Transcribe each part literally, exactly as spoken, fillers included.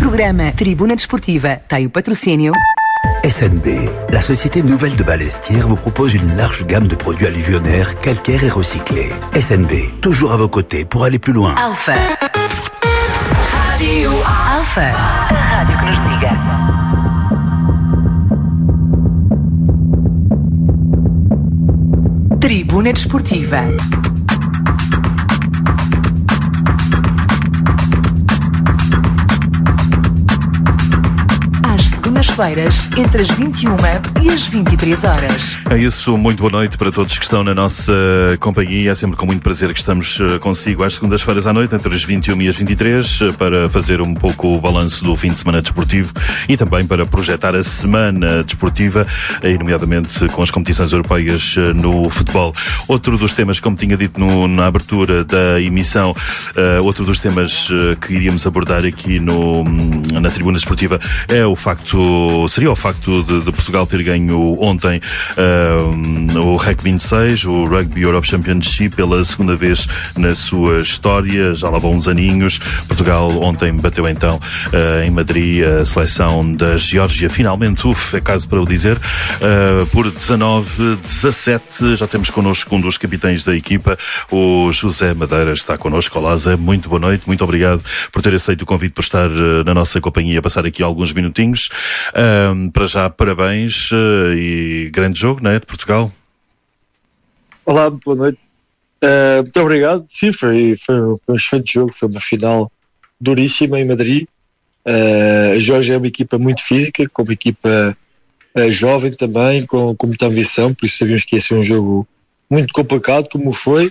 programa Tribuna Desportiva tem o patrocínio S N B, la société nouvelle de Balestière vous propose une large gamme de produits alluvionnaires, calcaires et recyclés. S N B, toujours à vos côtés pour aller plus loin. Alfa. Rádio Alfa. A rádio que nos liga. Tribuna Desportiva. Segundas-feiras, entre as vinte e uma e as vinte e três horas. É isso, muito boa noite para todos que estão na nossa companhia. É sempre com muito prazer que estamos consigo às segundas-feiras à noite, entre as vinte e uma e as vinte e três, para fazer um pouco o balanço do fim de semana desportivo e também para projetar a semana desportiva, nomeadamente com as competições europeias no futebol. Outro dos temas, como tinha dito no, na abertura da emissão, uh, outro dos temas uh, que iríamos abordar aqui no, na Tribuna Desportiva é o facto seria o facto de, de Portugal ter ganho ontem uh, o R E C vinte e seis, o Rugby Europe Championship, pela segunda vez na sua história, já lá vão uns aninhos. Portugal ontem bateu então uh, em Madrid a seleção da Geórgia, finalmente, uf, é caso para o dizer, uh, por dezanove a dezassete. Já temos connosco um dos capitães da equipa, o José Madeira, está connosco. Olá, Zé, muito boa noite, muito obrigado por ter aceito o convite para estar uh, na nossa companhia, passar aqui alguns minutinhos. Um, para já, parabéns uh, e grande jogo, não é, de Portugal? Olá, boa noite. Uh, muito obrigado. Sim, foi, foi, foi um excelente jogo, foi uma final duríssima em Madrid. Uh, a Geórgia é uma equipa muito física, com uma equipa uh, jovem também, com, com muita ambição, por isso sabíamos que ia ser um jogo muito complicado, como foi.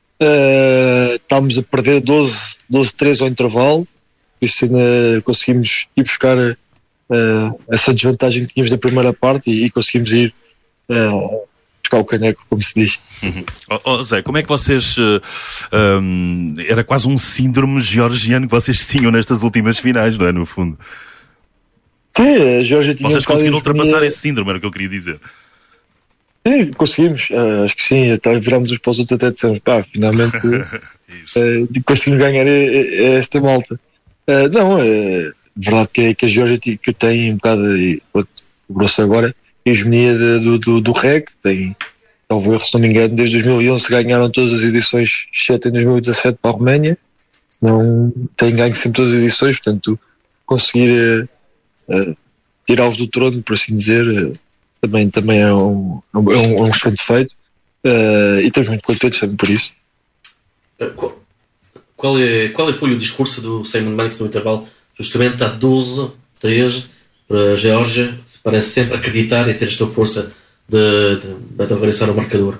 Uh, estávamos a perder doze a três ao intervalo, por isso ainda conseguimos ir buscar Uh, essa desvantagem que tínhamos da primeira parte e, e conseguimos ir uh, buscar o caneco, como se diz. Uhum. Oh, oh, Zé, como é que vocês uh, um, era quase um síndrome georgiano que vocês tinham nestas últimas finais, não é, no fundo? Sim, a Geórgia tinha... Vocês conseguiram ultrapassar tinha... esse síndrome, era o que eu queria dizer. Sim, conseguimos, uh, acho que sim, até virámos uns para os outros, até dissemos, pá, finalmente uh, conseguimos ganhar esta malta. Uh, não, é... Uh, verdade que, é, que a Geórgia que tem um bocado de, o grosso agora, a hegemonia de, do, do, do R E C, tem, talvez, se não me engano, desde dois mil e onze ganharam todas as edições, exceto em dois mil e dezassete para a Roménia, senão tem ganho sempre todas as edições, portanto conseguir uh, uh, tirá-los do trono, por assim dizer, uh, também, também é um, é um, é um excelente feito, uh, e estamos muito contentes também por isso. Qual, qual, é, qual foi o discurso do Simon Mannix no intervalo? Justamente há doze a três para a Geórgia, parece sempre acreditar e ter esta força de, de, de avançar o marcador.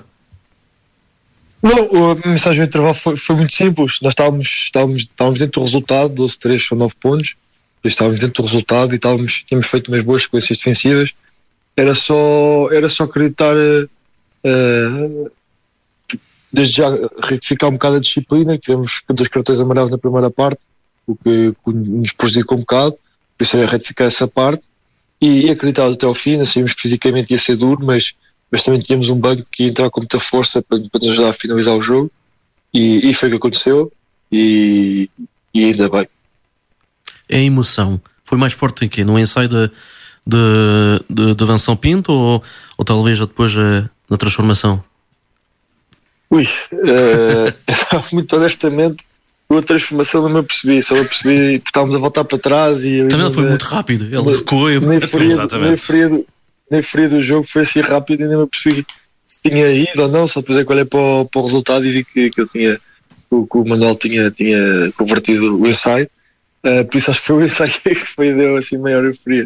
Não, a mensagem do intervalo foi, foi muito simples. Nós estávamos, estávamos, estávamos dentro do resultado, doze a três são nove pontos, estávamos dentro do resultado e estávamos, tínhamos feito umas boas sequências defensivas. Era só, era só acreditar, uh, desde já retificar um bocado a disciplina, que tivemos dois cartões amarelos na primeira parte, o que, que nos prejudicou um bocado, por isso era retificar essa parte e, e acreditar até ao fim. Nós sabíamos que fisicamente ia ser duro, mas, mas também tínhamos um banco que ia entrar com muita força para, para nos ajudar a finalizar o jogo e, e foi o que aconteceu e, e ainda bem. É a emoção, foi mais forte em quê? No ensaio de, de, de, de Vanção Pinto ou, ou talvez depois uh, na transformação? Ui, uh, muito honestamente a transformação não me apercebi, só me apercebi porque estávamos a voltar para trás e... Também ele foi muito rápido, ele recuou e... Nem a fria do jogo foi assim rápido e nem me apercebi se tinha ido ou não, só depois é que olhei para o, para o resultado e vi que, que, eu tinha, que o Manuel tinha, tinha convertido o ensaio, uh, por isso acho que foi o ensaio que foi, deu assim maior euforia.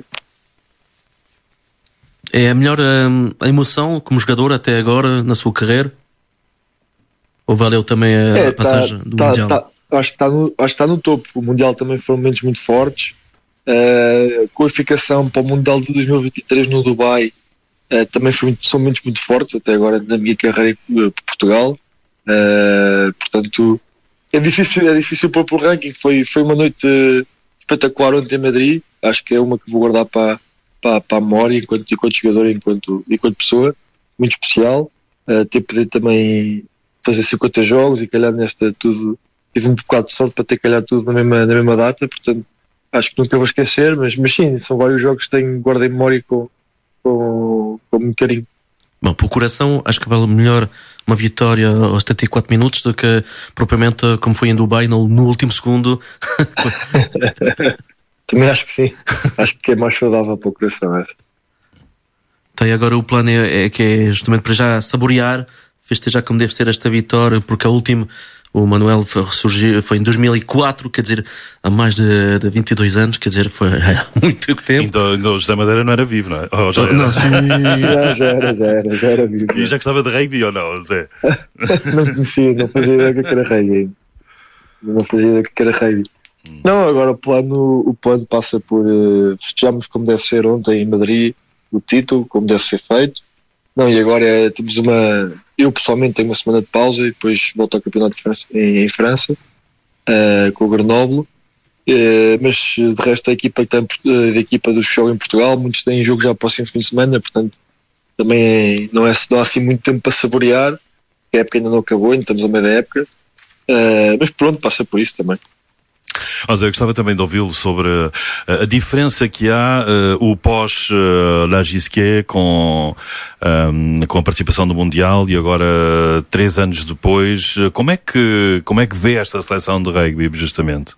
É a melhor um, a emoção como jogador até agora na sua carreira? Ou valeu também a, é, a passagem tá, do tá, Mundial? Tá. Acho que, está no, acho que está no topo. O Mundial também foram momentos muito fortes. Uh, a qualificação para o Mundial de dois mil e vinte e três no Dubai uh, também foi muito, são momentos muito fortes, até agora na minha carreira por Portugal. Uh, portanto, é difícil, é difícil pôr para o ranking. Foi, foi uma noite espetacular ontem em Madrid. Acho que é uma que vou guardar para, para, para a memória enquanto, enquanto jogador e enquanto, enquanto pessoa. Muito especial. Uh, ter podido também fazer cinquenta jogos e calhar nesta tudo. Tive um bocado de sorte para ter calhado tudo na mesma, na mesma data, portanto acho que nunca vou esquecer, mas, mas sim, são vários jogos que tenho guarda em memória com, com, com muito carinho. Bom, por coração, acho que vale melhor uma vitória aos setenta e quatro minutos do que propriamente como foi em Dubai no, no último segundo. Também acho que sim. Acho que é mais saudável para o coração. É. Então, agora o plano é, é que é justamente para já saborear, festejar como deve ser esta vitória, porque a última, o Manuel foi, ressurgiu, foi em dois mil e quatro, quer dizer, há mais de, de vinte e dois anos, quer dizer, foi há muito tempo. Então, então o José Madeira não era vivo, não é? Oh, já, era. Não, sim. já, já era, já era, já era vivo. E já gostava de rugby ou não, José? Não conhecia, não fazia ideia que era rugby. Não fazia ideia que era rugby. Hum. Não, agora o plano, o plano passa por uh, festejamos como deve ser ontem em Madrid o título, como deve ser feito. Não, e agora é, temos uma... Eu pessoalmente tenho uma semana de pausa e depois volto ao campeonato de França, em, em França uh, com o Grenoble. Uh, mas de resto a equipa, que tem, uh, a equipa dos que jogam em Portugal, muitos têm jogo já próximo fim de semana, portanto também é, não, é, não há assim muito tempo para saborear, a época ainda não acabou, ainda estamos a meio da época. Uh, mas pronto, passa por isso também. Mas eu gostava também de ouvi-lo sobre a, a diferença que há, uh, o pós-La uh, Gisquet com, um, com a participação no Mundial e agora, três anos depois, como é que, como é que vê esta seleção de rugby, justamente?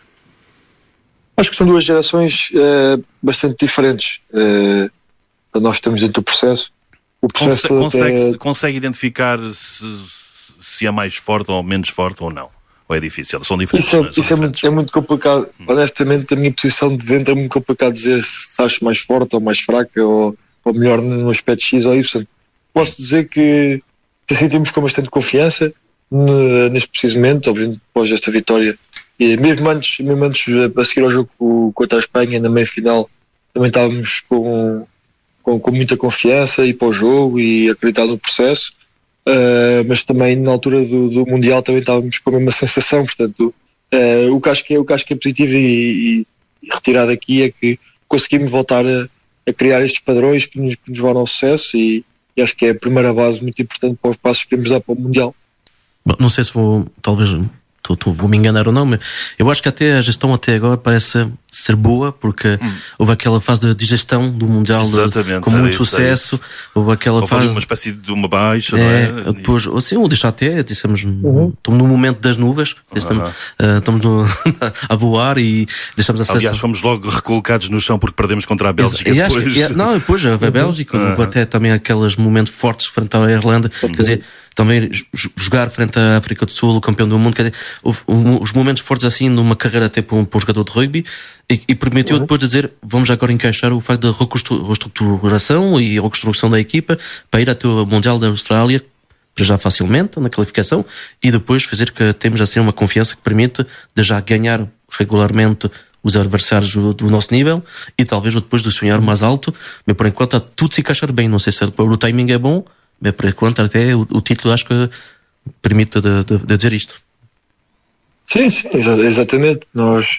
Acho que são duas gerações uh, bastante diferentes. Uh, nós estamos dentro do processo. O processo Conse- consegue, é... consegue identificar se, se é mais forte ou menos forte ou não? Ou é difícil? São diferentes. Isso, é, é? São isso é, muito, é muito complicado. Hum. Honestamente, a minha posição de dentro é muito complicado dizer se acho mais forte ou mais fraca ou, ou melhor no aspecto X ou Y. Posso dizer que se sentimos com bastante confiança no, neste preciso momento, obviamente depois desta vitória. E mesmo antes, mesmo antes a seguir ao jogo contra a Espanha, na meia-final, também estávamos com, com, com muita confiança e para o jogo e acreditar no processo. Uh, mas também na altura do, do Mundial também estávamos com a mesma sensação, portanto uh, o, que acho que é, o que acho que é positivo e, e, e retirado aqui é que conseguimos voltar a, a criar estes padrões que nos, que nos vão ao sucesso e, e acho que é a primeira base muito importante para os passos que queremos dar para o Mundial. Bom, não sei se vou, talvez tu, tu, vou me enganar ou não, mas eu acho que até a gestão até agora parece ser boa, porque hum. houve aquela fase de digestão do Mundial de, com muito isso, sucesso, é houve aquela houve fase... uma espécie de uma baixa, é, não é? Depois, assim, ou deixa até, dissemos, uhum. estamos no momento das nuvens, uhum. estamos, uh, estamos no, a voar e deixamos a seleção. Aliás, fomos logo recolocados no chão porque perdemos contra a Bélgica. E depois. Acho, e, não, depois a Bélgica, uhum. até também aqueles momentos fortes frente à Irlanda, uhum. quer dizer, também jogar frente à África do Sul, o campeão do mundo, quer dizer, os momentos fortes assim numa carreira até para um, para um jogador de rugby e, e permitiu uhum. depois de dizer, vamos agora encaixar o facto da reestruturação e a reconstrução da equipa para ir até o Mundial da Austrália, para já facilmente na qualificação e depois fazer que temos assim uma confiança que permite de já ganhar regularmente os adversários do, do nosso nível e talvez depois de sonhar mais alto, mas por enquanto está tudo se encaixar bem, não sei se o timing é bom, mas por enquanto até o, o título acho que permite de, de, de dizer isto. Sim, sim, exatamente. Nós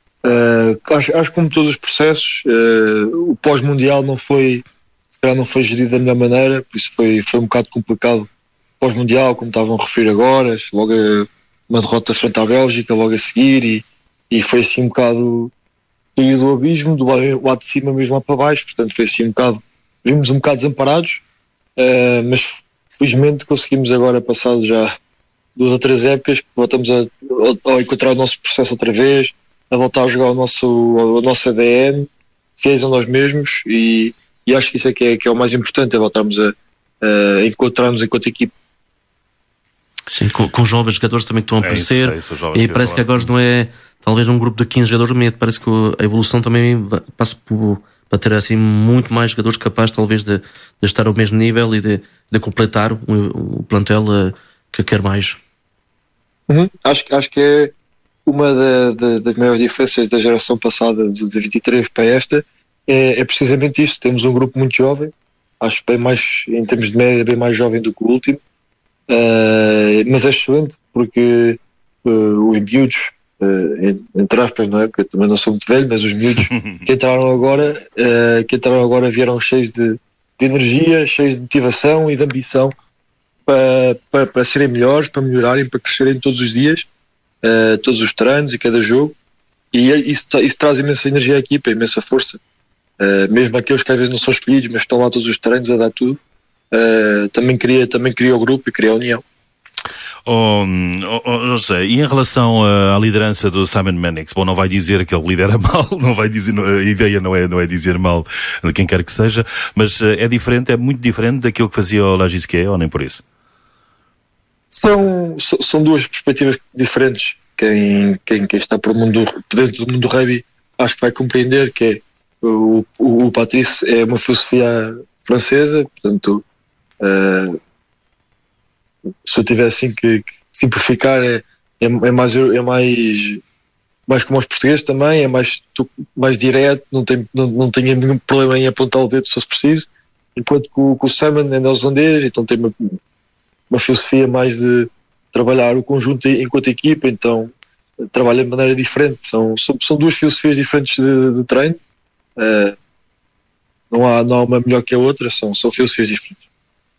uh, acho, acho que como todos os processos, uh, o pós-mundial não foi, se calhar não foi gerido da melhor maneira, por isso foi, foi um bocado complicado pós-mundial, como estavam a referir agora, logo uma derrota frente à Bélgica, logo a seguir, e, e foi assim um bocado sair do abismo, do lado de cima mesmo lá para baixo, portanto foi assim um bocado, vimos um bocado desamparados, uh, mas felizmente conseguimos agora, passado já duas ou três épocas, voltamos a, a, a encontrar o nosso processo outra vez, a voltar a jogar o nosso, o nosso A D N, fiéis a nós mesmos, e, e acho que isso é que, é que é o mais importante, é voltarmos a, a encontrarmos enquanto equipe. Sim, com, com jovens jogadores também que estão a aparecer, é isso, é isso, e parece que agora não é talvez um grupo de quinze jogadores, mas parece que a evolução também passa por, para ter assim muito mais jogadores capazes talvez de, de estar ao mesmo nível e de, de completar o, o plantel uh, que quer mais. Uhum. Acho, acho que é uma da, da, das maiores diferenças da geração passada de vinte e três para esta, é, é precisamente isso, temos um grupo muito jovem, acho bem mais, em termos de média, bem mais jovem do que o último, uh, mas é excelente porque uh, os miúdos, uh, entre aspas, não é? Porque eu também não sou muito velho, mas os miúdos que entraram agora, uh, que entraram agora vieram cheios de, de energia, cheios de motivação e de ambição para, para, para serem melhores, para melhorarem, para crescerem todos os dias, uh, todos os treinos e cada jogo, e isso, isso traz imensa energia à equipa, imensa força. Uh, mesmo aqueles que às vezes não são escolhidos, mas estão lá todos os treinos a dar tudo, uh, também, cria, também cria o grupo e cria a união. Oh, oh, oh, José, e em relação à liderança do Simon Mannix, bom, não vai dizer que ele lidera mal, não vai dizer, a ideia não é, não é dizer mal de quem quer que seja, mas é diferente, é muito diferente daquilo que fazia o Lagisquet, ou nem por isso? São, são duas perspectivas diferentes. Quem, quem, quem está por mundo, dentro do mundo do rugby acho que vai compreender que é, o, o, o Patrice é uma filosofia francesa, portanto, uh, se eu tivesse assim que, que simplificar, é, é, é, mais, é mais, mais como os portugueses também, é mais, mais direto, não tem, não, não tem nenhum problema em apontar o dedo se fosse preciso, enquanto que o, que o Simon é neozelandês, então tem uma, uma filosofia mais de trabalhar o conjunto enquanto equipa, então trabalha de maneira diferente, são, são, são duas filosofias diferentes de, de treino, uh, não, há, não há uma melhor que a outra, são, são filosofias diferentes.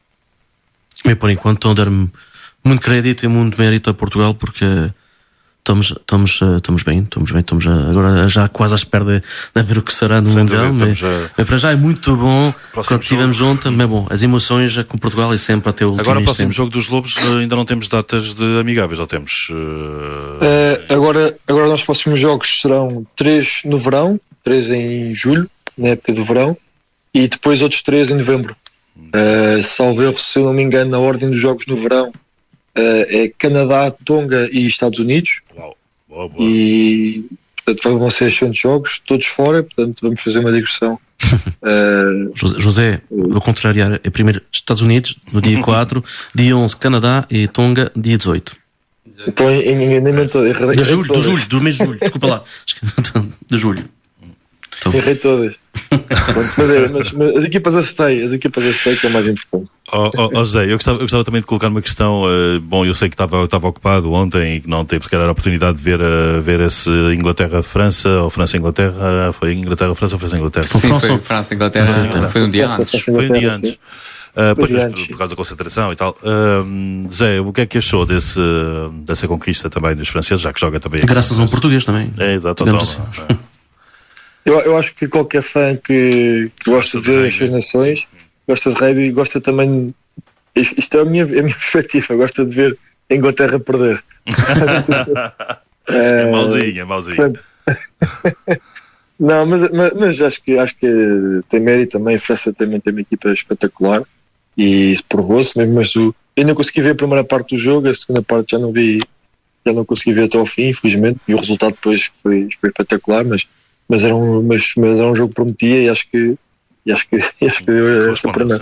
Eu, por enquanto, estou a dar-me muito crédito e muito mérito a Portugal, porque estamos, estamos, estamos bem, estamos bem, estamos agora já quase à espera de, de ver o que será no Sem Mundial. dúvida, mas, a... mas para já é muito bom Próximo quando estivemos juntos, mas bom, as emoções com Portugal é sempre até o último Agora o próximo instante. jogo dos Lobos ainda não temos datas de amigáveis, ou temos? Uh... Uh, agora, agora os nossos próximos jogos serão três no verão, três em julho, na época do verão, e depois outros três em novembro. Uh, salvo erro, se eu não me engano, na ordem dos jogos no verão uh, é Canadá, Tonga e Estados Unidos. Uau. Boa, boa. E portanto vão ser excelentes jogos, todos fora, portanto vamos fazer uma digressão. uh, José, vou contrariar, é primeiro Estados Unidos no dia quatro, dia onze Canadá e Tonga dia dezoito. Então enganei-me todo. De julho, do julho, do mês de julho, desculpa lá. De julho. Então. Errei todas. mas, mas, mas as equipas acertei, as equipas acertei que é mais importante. Oh, oh, oh José, eu gostava, eu gostava também de colocar uma questão. Uh, bom, eu sei que estava, estava ocupado ontem e que não teve se calhar a oportunidade de ver, uh, ver esse Inglaterra-França ou França-Inglaterra. Foi Inglaterra-França ou França-Inglaterra? Sim, foi França-Inglaterra. Foi um dia antes. Foi um dia antes. Uh, pois, por, por causa da concentração e tal. Uh, Zé, o que é que achou desse, dessa conquista também dos franceses, já que joga também? Graças a um português também. É, exato. Assim. Eu, eu acho que qualquer fã que, que gosta de ver as suas nações, gosta de rugby e gosta também. Isto é a minha, a minha perspectiva, gosta de ver a Inglaterra perder. É, é mauzinho, é mauzinho. Não, mas, mas, mas acho, que, acho que tem mérito também. A França também tem uma equipa espetacular e se provou-se mesmo. Mas o, eu ainda consegui ver a primeira parte do jogo, a segunda parte já não vi, já não consegui ver até ao fim, infelizmente. E o resultado depois foi, foi espetacular, mas. Mas era, um, mas, mas era um jogo que prometia e acho que, e acho que, acho que deu esta primeira.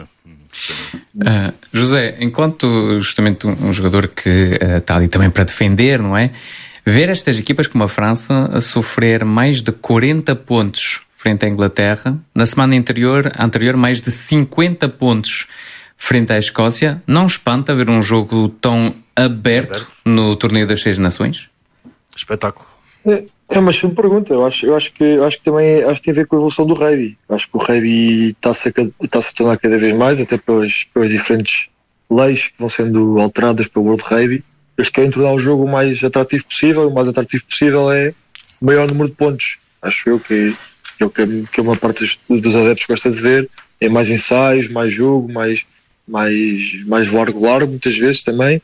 Uh, José, enquanto justamente um, um jogador que uh, está ali também para defender, não é? Ver estas equipas como a França a sofrer mais de quarenta pontos frente à Inglaterra, na semana anterior, anterior mais de cinquenta pontos frente à Escócia, não espanta ver um jogo tão aberto, aberto. no Torneio das Seis Nações? Espetáculo. É. É uma excelente pergunta. Eu acho, eu acho que eu acho que também acho que tem a ver com a evolução do rugby. Acho que o rugby está-se a, está-se a tornar cada vez mais, até pelas, pelas diferentes leis que vão sendo alteradas pelo World Rugby. Eles querem tornar o jogo o mais atrativo possível. O mais atrativo possível é o maior número de pontos. Acho eu que, que é o que, que uma parte dos, dos adeptos gosta de ver. É mais ensaios, mais jogo, mais, mais, mais largo largo muitas vezes também.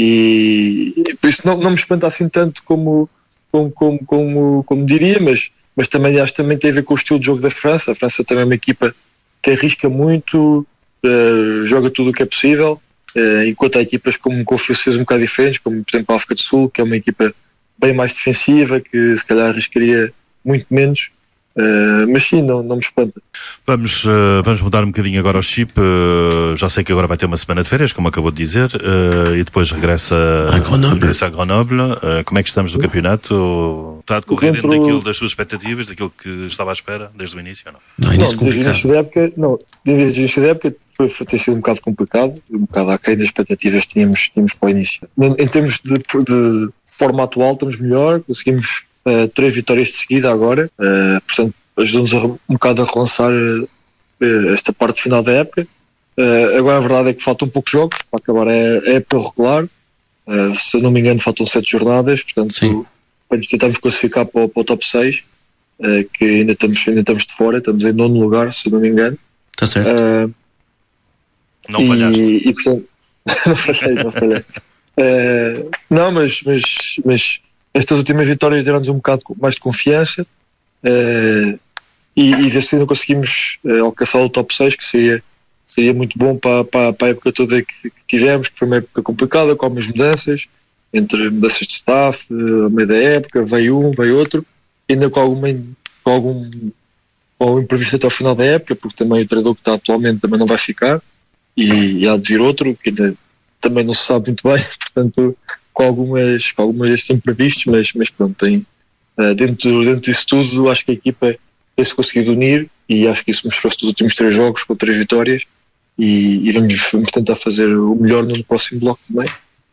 E, e por isso não, não me espanta assim tanto como Como, como, como, como diria, mas, mas também acho que também tem a ver com o estilo de jogo da França. A França também é uma equipa que arrisca muito, uh, joga tudo o que é possível, uh, enquanto há equipas com, com filosofias um bocado diferentes, como por exemplo a África do Sul, que é uma equipa bem mais defensiva, que se calhar arriscaria muito menos. Uh, mas sim, não, não me espanta. Vamos, uh, vamos mudar um bocadinho agora o chip. Uh, já sei que agora vai ter uma semana de férias, como acabou de dizer, uh, e depois regressa a Grenoble. Regressa a Grenoble. Uh, como é que estamos no campeonato? Está a decorrer dentro daquilo das suas expectativas, daquilo que estava à espera desde o início ou não? Não, não, desde o início da época, não, desde o início da época foi, foi, tem sido um bocado complicado, um bocado aquém das expectativas que tínhamos, tínhamos para o início. Em termos de, de forma atual, estamos melhor, conseguimos Uh, três vitórias de seguida agora, uh, portanto ajudou-nos a, um bocado a relançar uh, esta parte final da época. Uh, agora a verdade é que faltam poucos jogos para acabar a época regular, uh, se eu não me engano faltam sete jornadas, portanto para tentarmos classificar para o, para o top seis, uh, que ainda estamos, ainda estamos de fora, estamos em nono lugar, se não me engano. Está certo. Uh, não falhaste. E, e, portanto, não falhei, não falhei. Uh, não, mas, mas, mas estas últimas vitórias deram-nos um bocado mais de confiança, uh, e, e desse não conseguimos uh, alcançar o top seis, que seria, seria muito bom para, para, para a época toda que, que tivemos, que foi uma época complicada, com algumas mudanças, entre mudanças de staff, uh, ao meio da época, veio um, veio outro, ainda com, alguma, com algum com algum imprevisto até ao final da época, porque também o treinador que está atualmente também não vai ficar, e, e há de vir outro, que ainda também não se sabe muito bem, portanto, com algumas, com algumas destes imprevistos, mas, mas pronto, tem, uh, dentro, dentro disso tudo, acho que a equipa tem-se conseguido unir, e acho que isso mostrou-se nos últimos três jogos, com três vitórias, e, e vamos, vamos tentar fazer o melhor no próximo bloco também.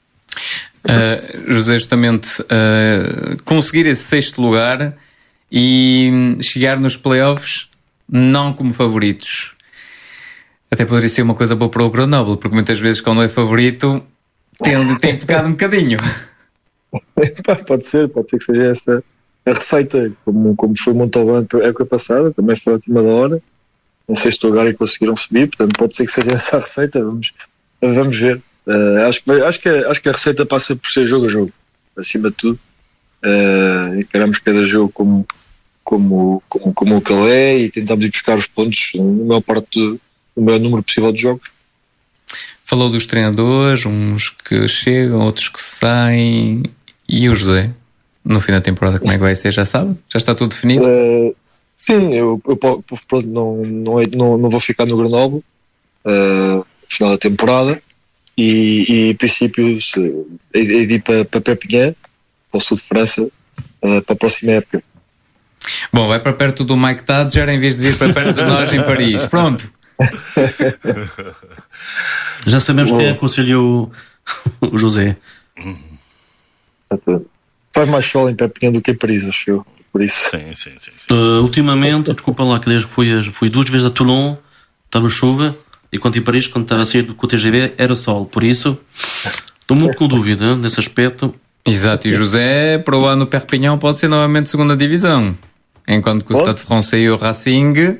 Uh, José, justamente, uh, conseguir esse sexto lugar e chegar nos playoffs não como favoritos. Até poderia ser uma coisa boa para o Grenoble, porque muitas vezes quando é favorito tem, tem pecado um bocadinho. Pode ser, pode ser que seja essa a receita, como, como foi Montalbán a época passada, também foi a última da hora, em sexto lugar e conseguiram subir, portanto pode ser que seja essa a receita, vamos, vamos ver. Uh, acho, que, acho, que, acho que a receita passa por ser jogo a jogo, acima de tudo. Uh, encaramos cada jogo como, como, como, como o que ele é e tentamos ir buscar os pontos na maior parte do, no maior número possível de jogos. Falou dos treinadores, uns que chegam, outros que saem. E o José, no fim da temporada, como é que vai ser? Já sabe? Já está tudo definido? Uh, sim, eu, eu pronto, não, não, não, não vou ficar no Grenoble uh, no final da temporada e, e em princípio é de ir para, para Perpignan, para o sul de França, uh, para a próxima época. Bom, vai para perto do Mike Tadger em vez de vir para perto de nós em Paris. Pronto. Já sabemos quem aconselhou o José. Faz mais sol em Perpignan do que em Paris, acho eu. Por isso. Sim, sim, sim, sim. Uh, ultimamente, desculpa lá, que desde fui, fui duas vezes a Toulon, estava chuva, e quando em Paris, quando estava a sair com o T G V, era sol. Por isso, estou muito com dúvida nesse aspecto. Exato, e José, para o ano Perpignan pode ser novamente segunda divisão, enquanto que o Stade Français e o Racing...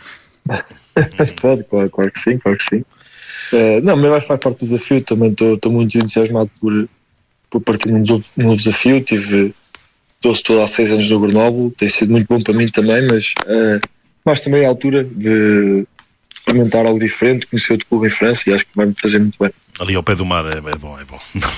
Pode, claro, claro que sim, claro que sim. Uh, não, mas vai fazer parte do desafio, também estou muito entusiasmado por, por partir de um novo, um novo desafio. Tive, estou há seis anos no Grenoble, tem sido muito bom para mim também, mas, uh, mas também é a altura de experimentar algo diferente, conhecer outro clube em França e acho que vai-me fazer muito bem. Ali ao pé do mar é, é bom, é bom.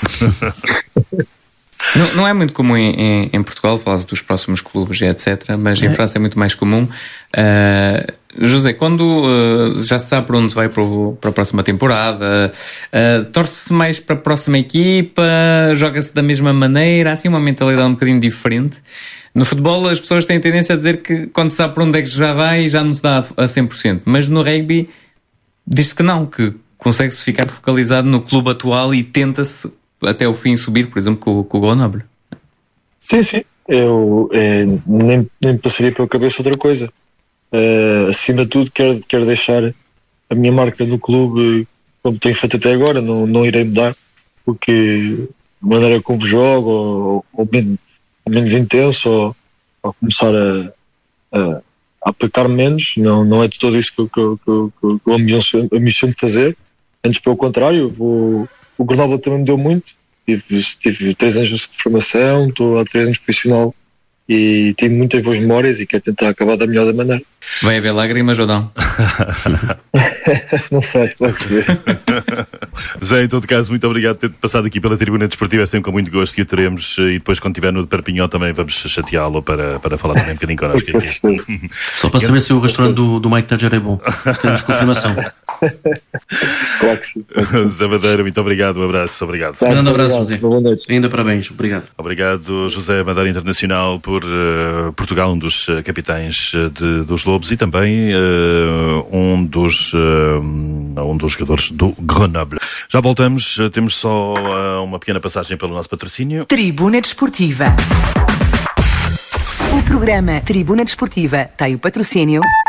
Não, não é muito comum em, em, em Portugal falar dos próximos clubes e etcétera, mas é. Em França é muito mais comum. Uh, José, quando uh, já se sabe para onde vai para, o, para a próxima temporada, uh, torce-se mais para a próxima equipa, joga-se da mesma maneira, há assim uma mentalidade um bocadinho diferente. No futebol as pessoas têm tendência a dizer que quando se sabe para onde é que já vai já não se dá a cem por cento, mas no rugby diz-se que não, que consegue-se ficar focalizado no clube atual e tenta-se até o fim subir, por exemplo, com, com o Grenoble. Sim, sim. Eu é, nem, nem passaria pela cabeça outra coisa. Uh, acima de tudo, quero, quero deixar a minha marca no clube como tenho feito até agora. Não, não irei mudar, porque a maneira como jogo, ou, ou, menos, ou menos intenso, ou, ou começar a, a, a aplicar menos, não, não é de todo isso que, que, que, que eu me de fazer. Antes, pelo contrário, vou. O Grenoble também me deu muito, tive, tive três anos de formação, estou há três anos profissional e tive muitas boas memórias e quero tentar acabar da melhor da maneira. Vai haver lágrimas ou não? Não sei, pode ser. Zé, em todo caso, muito obrigado por ter passado aqui pela Tribuna Desportiva, é sempre com muito gosto que o teremos e depois quando estiver no Perpignan também vamos chateá-lo para, para falar também um bocadinho connosco aqui. Só para saber se o restaurante do, do Mike Tadger é bom. Temos confirmação. Claro que sim. Zé Madeira, muito obrigado, um abraço, obrigado. Um grande abraço, José. Boa noite. Ainda parabéns, obrigado. Obrigado, José Madeira Internacional, por uh, Portugal, um dos uh, capitães de, dos Lobos e também uh, um, dos, uh, um dos jogadores do Grenoble. Já voltamos, uh, temos só uh, uma pequena passagem pelo nosso patrocínio. Tribuna Desportiva. O programa Tribuna Desportiva tem o patrocínio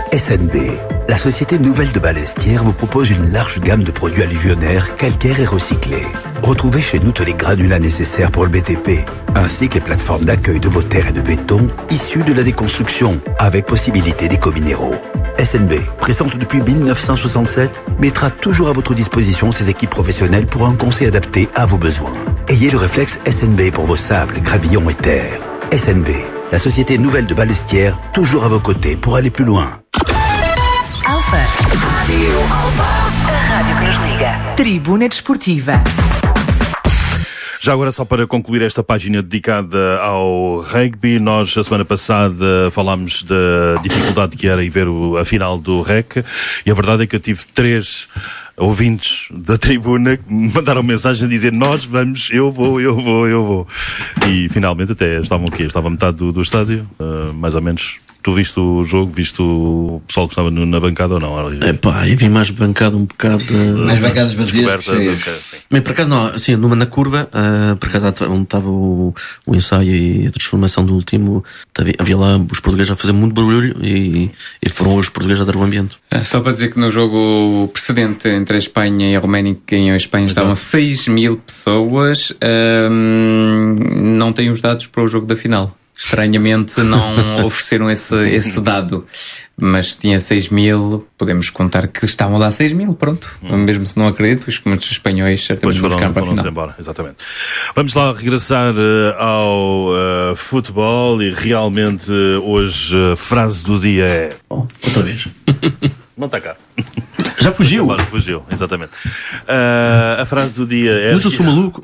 S N B, la société nouvelle de Balestière vous propose une large gamme de produits alluvionnaires, calcaires et recyclés. Retrouvez chez nous tous les granulats nécessaires pour le B T P, ainsi que les plateformes d'accueil de vos terres et de béton issues de la déconstruction, avec possibilité d'éco-minéraux. S N B, présente depuis mille neuf cent soixante-sept, mettra toujours à votre disposition ses équipes professionnelles pour un conseil adapté à vos besoins. Ayez le réflexe S N B pour vos sables, gravillons et terres. S N B, la société nouvelle de Balestière, toujours à vos côtés pour aller plus loin. Alfa. A rádio que nos liga. Tribuna Desportiva. Já agora, só para concluir esta página dedicada ao rugby, nós a semana passada falámos da dificuldade que era em ver o, a final do R E C, e a verdade é que eu tive três ouvintes da tribuna que me mandaram mensagem a dizer: nós vamos, eu vou, eu vou, eu vou. E finalmente até estavam aqui, estava metade do, do estádio, uh, mais ou menos. Tu viste o jogo, viste o pessoal que estava na bancada ou não? É pá, eu vi mais bancada um bocado. Uh, mais bancadas vazias que cheias. Mas por acaso não, assim, numa na curva, uh, por acaso onde estava o, o ensaio e a transformação do último, havia lá os portugueses a fazer muito barulho e, e foram os portugueses a dar o ambiente. Só para dizer que no jogo precedente entre a Espanha e a Roménia, que em Espanha estavam seis mil pessoas, um, não tenho os dados para o jogo da final. Estranhamente não ofereceram esse, esse dado, mas tinha seis mil, podemos contar que estavam lá seis mil, pronto, hum. mesmo se não acredito, pois que muitos espanhóis certamente foram, ficaram para foram a final. Embora, exatamente. Vamos lá regressar uh, ao uh, futebol e realmente uh, hoje a frase do dia é... Oh, outra vez. Não está cá. Já fugiu? Agora fugiu, exatamente. Uh, a frase do dia é... Mas eu sou maluco.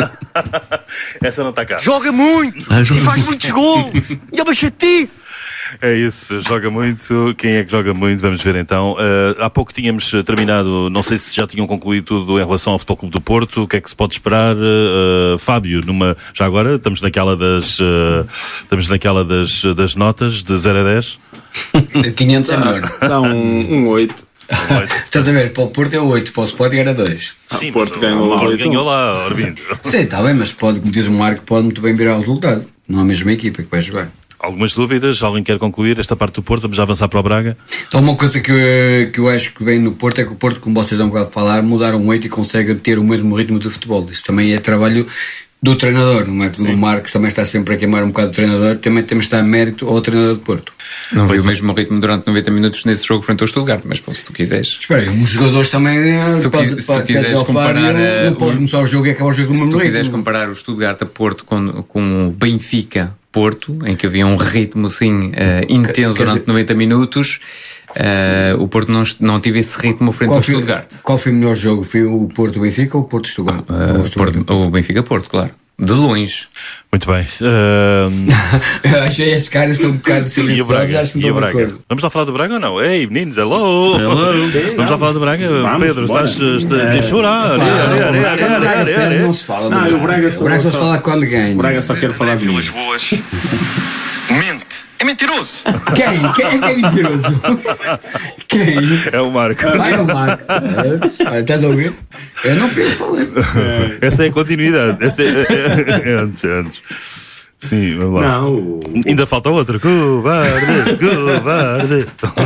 Essa não está cá. Joga muito! Ah, joga e faz muitos gols! E é uma chatice! É isso, joga muito. Quem é que joga muito? Vamos ver então. Uh, há pouco tínhamos terminado, não sei se já tinham concluído tudo em relação ao Futebol Clube do Porto. O que é que se pode esperar? Uh, Fábio, numa, já agora estamos naquela das uh, estamos naquela das, das notas de zero a dez. De quinhentos é melhor. Dá um, um oito. Estás a ver, para o Porto é oito, para o Sporting era dois. Sim, o Porto ganhou o lá. Porto ganhou lá, Orbindo. Sim, está bem, mas pode, como diz o Marco, pode muito bem virar o resultado. Não é a mesma equipa que vai jogar. Algumas dúvidas? Alguém quer concluir esta parte do Porto? Vamos já avançar para o Braga? Então, uma coisa que eu, que eu acho que vem no Porto é que o Porto, como vocês há um bocado de falar, mudaram muito e consegue ter o mesmo ritmo de futebol. Isso também é trabalho do treinador, não é? Como o Marcos também está sempre a queimar um bocado o treinador, também temos de dar mérito ao treinador do Porto. Não vi o mesmo ritmo durante noventa minutos nesse jogo frente ao Stuttgart, mas pô, se tu quiseres. Espera aí, uns jogadores também. Se tu, pode, se pode, tu quiseres comparar. Não pode começar o jogo e acabar o jogo no mesmo ritmo. Se tu ritmo. quiseres comparar o Stuttgart a Porto com, com o Benfica Porto, em que havia um ritmo assim uh, intenso Quer durante dizer, noventa minutos, uh, o Porto não, não teve esse ritmo frente qual ao foi, Stuttgart. Qual foi o melhor jogo? Foi o Porto-Benfica ou o Porto-Stuttgart? Uh, o, Porto, o Benfica-Porto, claro. De longe. Muito bem. Uh... Achei as caras estão um bocado silenciosas, acho que não estou de acordo. Vamos lá falar do Braga ou não? Ei, meninos, hello! Hello. Sim, Vamos lá falar do Braga? Vamos, Pedro, bora. estás a chorar. Não se fala. Não, o Braga só, o Braga só se fala quando ganha. O Braga só quer falar de mim. Boas. Mente. É mentiroso. Quem? Quem é mentiroso? Quem? É o Marco. Ah, é o Marco. Ah, estás a ouvir? Eu não fiz falar. Essa é a continuidade. Essa é, é, é antes, é antes. Sim, vamos lá. Não, o... Ainda falta outra. Covarde, covarde.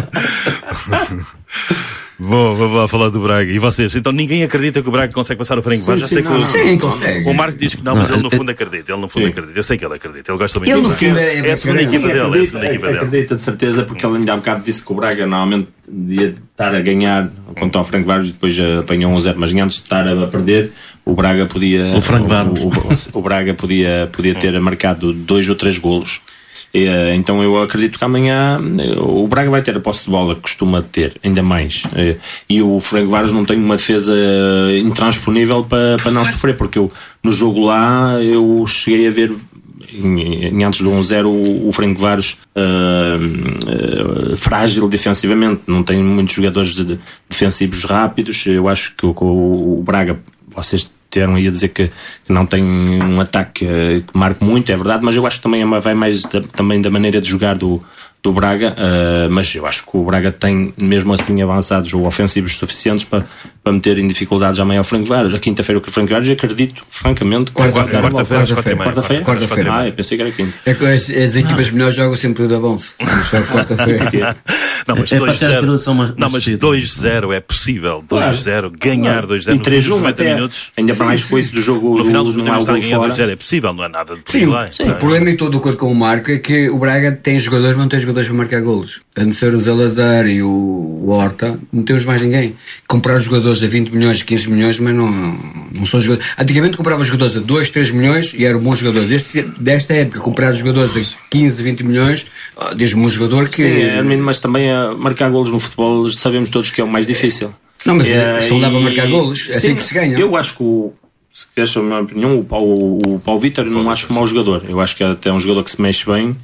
Bom, vamos lá falar do Braga. E vocês? Então ninguém acredita que o Braga consegue passar o Ferencváros? Já sei que o, sim, consegue. O Marco diz que não, mas não, ele no é, fundo acredita. Ele no fundo sim. acredita. Eu sei que ele acredita. Ele gosta muito Ele do no Braga. fundo é, É a segunda equipa dele. É a segunda equipa dele. Acredita de certeza, porque ele ainda há um bocado disse que o Braga normalmente devia estar a ganhar contra o Ferencváros e depois apanhou um zero, mas antes de estar a perder, o Braga podia o, Ferencváros. o, o, o Braga podia, podia ter marcado dois ou três golos. E, então eu acredito que amanhã o Braga vai ter a posse de bola que costuma ter, ainda mais, e o Ferencváros não tem uma defesa intransponível para, para não sofrer, porque eu, no jogo lá eu cheguei a ver em, em antes do um zero o, o Ferencváros uh, uh, frágil defensivamente, não tem muitos jogadores de, defensivos rápidos. Eu acho que o, o, o Braga, vocês tiveram aí a dizer que, que não tem um ataque que marque muito, é verdade, mas eu acho que também vai mais da, também da maneira de jogar do, do Braga, uh, mas eu acho que o Braga tem mesmo assim avançados ou ofensivos suficientes para, para meter em dificuldades amanhã ao Ferencváros. A quinta-feira que o Ferencváros, acredito francamente quarta-feira, quarta-feira, quarta-feira, quarta-feira. Ah, eu pensei que era quinta. É que as, as equipas melhores jogam sempre de avanço. Só quarta-feira. Não, mas É para ter a dois zero situação mais- não, mais mas cedo. dois zero é possível. Claro. dois zero, ganhar dois zero E três um noventa até, minutos. ainda para mais foi isso do jogo. No final dos não há minutos o estar a gol ganhar dois fora. zero é possível, não é nada de Sim, privilégio. sim, não é? o problema, e estou de acordo com o Marco, é que o Braga tem jogadores, mas não tem jogadores para marcar golos. A não ser o Zalazar e o o Horta, não temos mais ninguém. Comprar jogadores a vinte milhões, quinze milhões, mas não, não são jogadores. Antigamente comprava jogadores a dois, três milhões e eram bons jogadores. Este, desta época, comprar jogadores a quinze, vinte milhões, oh, diz-me um jogador que. Sim, Hermínio, mas também a marcar golos no futebol sabemos todos que é o mais difícil. Não, mas É, se não dá para e- marcar golos, é sim, assim que se ganha. Eu acho que o. Se queres a minha opinião, o Paulo, o Paulo Vítor não acho um mau jogador. Eu acho que é até um jogador que se mexe bem,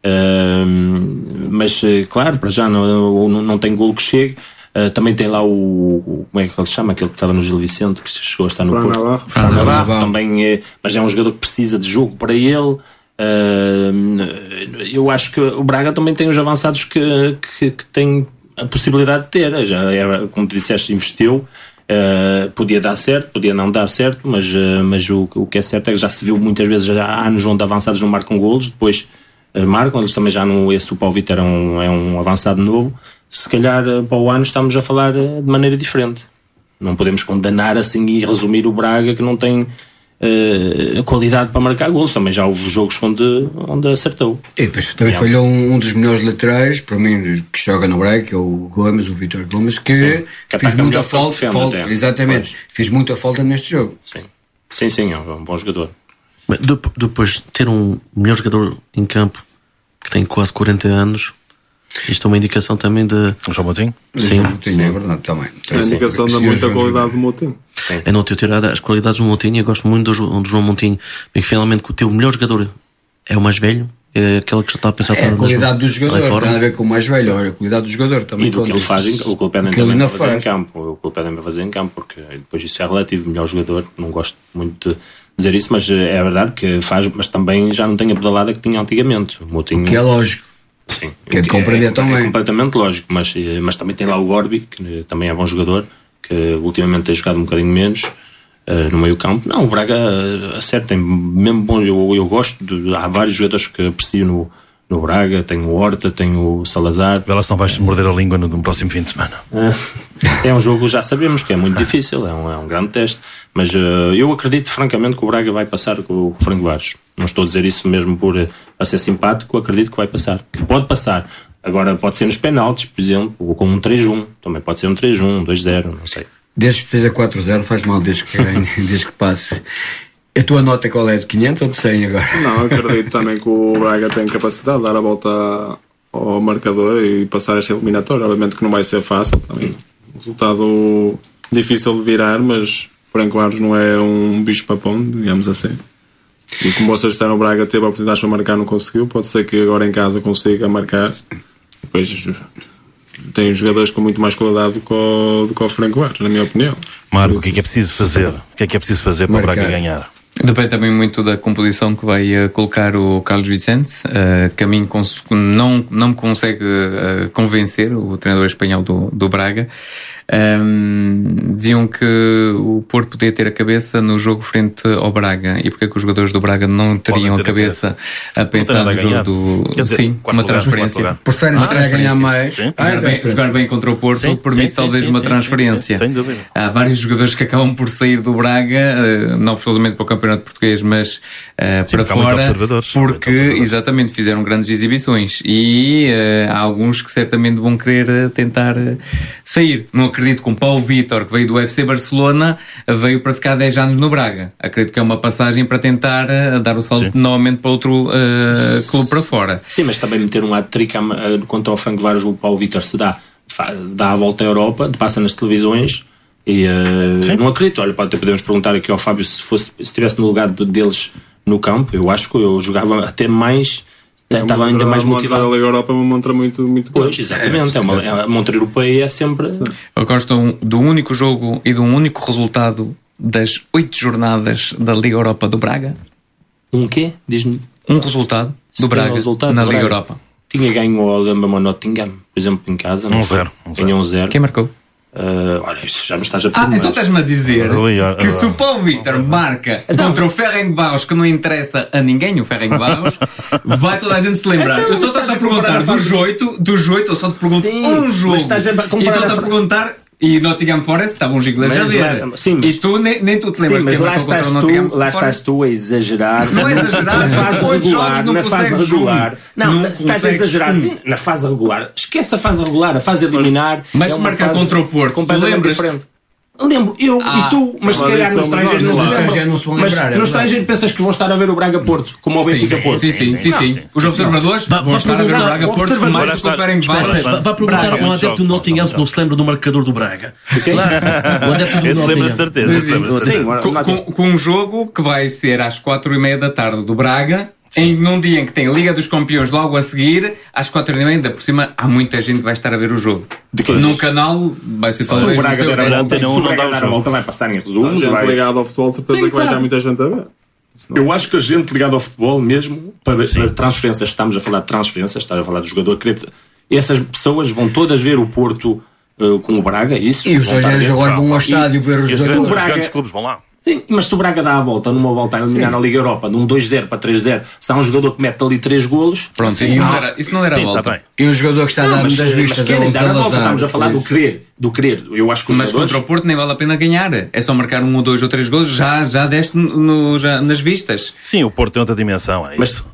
uh, mas eh, claro, para já não, não, não tem golo que chegue. Uh, também tem lá o, o- como é que ele se chama, aquele que estava no Gil Vicente, que chegou a estar no Fran Porto. Navarro. Fran Fran Navarro, Navarro. também é, mas é um jogador que precisa de jogo para ele. Uh, eu acho que o Braga também tem os avançados que, que, que tem a possibilidade de ter. Já é, como tu disseste, investiu. Uh, podia dar certo, podia não dar certo, mas, uh, mas o, o que é certo é que já se viu muitas vezes, já há anos onde avançados não marcam golos, depois uh, marcam. Eles também já não. Esse o Paulo Vitor é um, é um avançado novo. Se calhar uh, para o ano estamos a falar uh, de maneira diferente. Não podemos condenar assim e resumir o Braga que não tem uh, qualidade para marcar golos. Também já houve jogos onde, onde acertou. E depois também Yeah. falhou um, um dos melhores laterais, para mim, que joga no Braga, que é o Gomes, o Vítor Gomes, que, Sim, que fez ataca muita melhor que falta, defende falta até. exatamente, Pois. fez muita falta neste jogo. Sim, sim, sim, é um bom jogador. Mas dep- depois de ter um melhor jogador em campo que tem quase quarenta anos, isto é uma indicação também de. O João Moutinho? Sim, Sim, é verdade também. É a indicação da Sim, muita João qualidade João. do Moutinho. eu não tenho tirado as qualidades do Moutinho. Eu gosto muito do, Jo- do João Moutinho, mas finalmente que o teu melhor jogador é o mais velho, é aquele que já está a pensar É a qualidade do jogador, Lá tem fora. a ver com o mais velho, olha, a qualidade do jogador também. E do que ele faz, em- o que ele pede O que ele também ainda para fazer em faz. campo. O que ele pede para fazer em campo, porque depois isso é relativo. Melhor jogador, não gosto muito de dizer isso, mas eh, é verdade que faz, mas também já não tem a pedalada que tinha antigamente. O Moutinho, Que é lógico. sim, que é de compreender é, também. É completamente lógico, mas, eh, mas também tem lá o Gorbi, que eh, também é bom jogador, que ultimamente tem jogado um bocadinho menos eh, no meio campo. Não, o Braga eh, acerta, tem mesmo bom. Eu, eu gosto, de, há vários jogadores que aprecio no, no Braga. Tem o Horta, tem o Salazar. Vê lá se não vais morder a língua no, no próximo fim de semana. É um jogo, já sabemos que é muito difícil, é um, é um grande teste, mas uh, eu acredito francamente que o Braga vai passar com o Franco Varos. Não estou a dizer isso mesmo por uh, a ser simpático, acredito que vai passar, que pode passar. Agora pode ser nos penaltis, por exemplo, ou com um três um, também pode ser um três um, um dois zero, não sei. Desde que esteja quatro a zero, faz mal, desde que ganhe, desde que passe. A tua nota qual é? De quinhentos ou de cem agora? Não, acredito também que o Braga tem capacidade de dar a volta ao marcador e passar esta eliminatória. Obviamente que não vai ser fácil também. Resultado difícil de virar, mas Franco Varos não é um bicho papão, digamos assim. E como vocês disseram, o Braga teve a oportunidade para marcar, não conseguiu. Pode ser que agora em casa consiga marcar. Depois tem jogadores com muito mais qualidade do que o, do que o Franco Varos, na minha opinião. Marco, o que é que é preciso fazer? O que é que é preciso fazer para o Braga Marcar. ganhar? Depende também muito da composição que vai uh, colocar o Carlos Vicente. Uh, que a mim cons- não, não me consegue uh, convencer, o treinador espanhol do, do Braga. Um, diziam que o Porto podia ter a cabeça no jogo frente ao Braga. E porque é que os jogadores do Braga não teriam a cabeça a pensar no jogo do... Quer dizer, Sim, quarto uma lugar, transferência. quarto lugar. Preferem Uma estar a ganhar transferência. mais. Sim. Ah, Jogar, bem, transferência. jogar bem contra o Porto Sim, permite sim, talvez sim, uma sim, transferência. sim, sem dúvida. Há vários jogadores que acabam por sair do Braga, eh, não forçosamente para o Campeonato Português, mas eh, Sim, para porque há muito fora, observadores, porque muito observadores. exatamente fizeram grandes exibições e eh, há alguns que certamente vão querer eh, tentar eh, sair. Não acredito que o Paulo Vítor, que veio do U F C Barcelona, eh, veio para ficar dez anos no Braga. Acredito que é uma passagem para tentar eh, dar o salto Sim. novamente para outro eh, clube para fora. Sim, mas também meter um hat-trick a- a- quanto ao Franco Varos, o Paulo Vítor se dá, fa- dá a volta à Europa, passa nas televisões e uh, não acredito. Olha, pode- podemos perguntar aqui ao Fábio se, fosse, se estivesse no lugar de- deles no campo. Eu acho que eu jogava até mais, estava ainda mais A motivado. Liga Europa é uma montra muito, muito Pois, grande. exatamente, é, uma, é a montra europeia é sempre. Eu gosto um- do único jogo e de um único resultado das oito jornadas da Liga Europa do Braga. Um quê? Diz-me. Um resultado Se do tem um Braga resultado na do Liga Braga. Europa. Tinha ganho ao Lembra-me ao Nottingham, por exemplo, em casa. não Um sei. zero, um Ganhou um zero. Quem marcou? Uh, olha, isso já me estás a Ah, perguntar. então estás-me a dizer Ui, ah, que ah, se o Paulo Vítor marca Então- contra o Ferencváros, que não interessa a ninguém o Ferencváros, vai toda a gente se lembrar. Então, eu só mas estou-te estás a a comparar perguntar a fase- dos oito, dos oito, eu só te pergunto Sim, um mas jogo. estás a E comparar estou-te a a fra- perguntar, e Nottingham Forest estava um gigo a Mas jazer. lá- sim, mas- E tu, nem, nem tu te Sim, lembras mas quem lá marcou contra estás, o Nottingham tu, lá estás Forest? tu a exagerar. Não é exagerar, na fase oito regular. jogos não na fase consegues regular. um. Não, Não estás a consegues exagerar. um. Sim, na fase regular. Esquece a fase regular. A fase eliminar. Mas é se uma marcar fase contra o Porto, tu completamente lembras-te? diferente. Lembro, eu Ah, e tu, mas se mas calhar isso no somos estrangeiro não nós, se claro. lembram. Não se vão Mas lembrar, é no verdade. estrangeiro pensas que vão estar a ver o Braga-Porto, como o Sim, Benfica-Porto. sim, sim, sim, sim. Os observadores Vá- vão vá estar a ver o perguntar- Braga Porto observador- mais Vai do que o estar- Ferencváros. Vai- Vai, vai perguntar Braga. a um adepto do Nottingham se não se lembra do marcador do Braga. Claro, o adepto do Esse lembra de Nottingham. certeza. esse lembra de Sim, certeza. agora- Com, com- com um jogo que vai ser às quatro e meia da tarde do Braga, em num dia em que tem Liga dos Campeões logo a seguir, às quatro e meia, ainda por cima, há muita gente que vai estar a ver o jogo. De que- Num canal, vai ser Se talvez o não Braga sei, der a o volta, Antena se um o não Braga dá o dar a jogo. volta, vai passar em A resumos. gente vai- ligado ao futebol, de certeza Sim, que vai claro. ter muita gente a ver. Eu acho que a gente ligada ao futebol mesmo, para, para transferências, estamos a falar de transferências, estás a falar do jogador, querer- essas pessoas vão todas ver o Porto uh, com o Braga, isso. E os vão estar olheiros dentro. agora vão ao E- estádio ver os Esses jogadores. os Braga- grandes clubes vão lá. Sim, mas se o Braga dá a volta numa volta a eliminar na Liga Europa, de um dois zero para três zero, se há um jogador que mete ali três golos, Pronto, sim, isso não não. era, isso não era a Sim, volta. está bem. E um jogador que está a Não, dar mas, muitas mas vistas é querem o dar a volta, Salazar. estamos a falar do querer, do querer. Eu acho que os Mas jogadores... contra o Porto nem vale a pena ganhar. É só marcar um ou dois ou três gols, já, já deste no- no- já nas vistas. Sim, o Porto tem outra dimensão. É Mas- isso.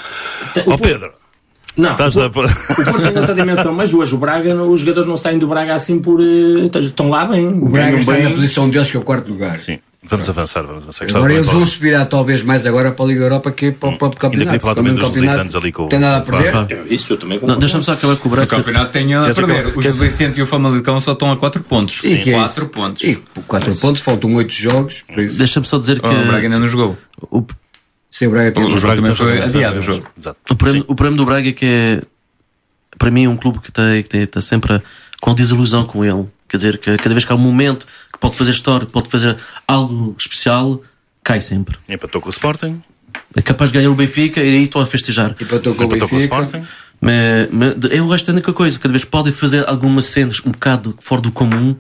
O Ó Porto- Pedro, Não, estás o a... Porto o Porto tem outra dimensão, mas hoje o Braga, os jogadores não saem do Braga assim por... eh, estão lá bem. O Braga ganham está bem. na posição deles, que é o quarto lugar. Sim, vamos avançar. Vamos avançar. Gostava Agora de eles falar. vão subir talvez mais agora para a Liga Europa que para o próprio Ainda queria campeonato. falar Também também o dos campeonato lusitanos ali com o- tem nada a com o Fábio. perder. Isso eu também Não, concordo. deixa-me só acabar com o O Braga. campeonato tem a Quer dizer perder. que- Os quer Gil Vicente e o Famalicão só estão a quatro pontos. E que é quatro isso? pontos. E por quatro pontos, faltam oito jogos. Por isso, Deixa-me só dizer que O Braga ainda não jogou. o, sem o Braga tem O um jogo também tem- foi tem- adiado, tem- o jogo. Exato. o, problema, Sim. o problema do Braga é que é, para mim, é um clube que está, que está- está sempre a- com desilusão com ele. Quer dizer, que cada vez que há um momento que pode fazer história, que pode fazer algo especial, cai sempre. Empatou com o Sporting. É capaz de ganhar o Benfica e aí estou a festejar. E para com o Empatou com o Benfica. Sporting. Mas, mas é o resto da única coisa. Cada vez podem fazer algumas cenas um bocado fora do comum.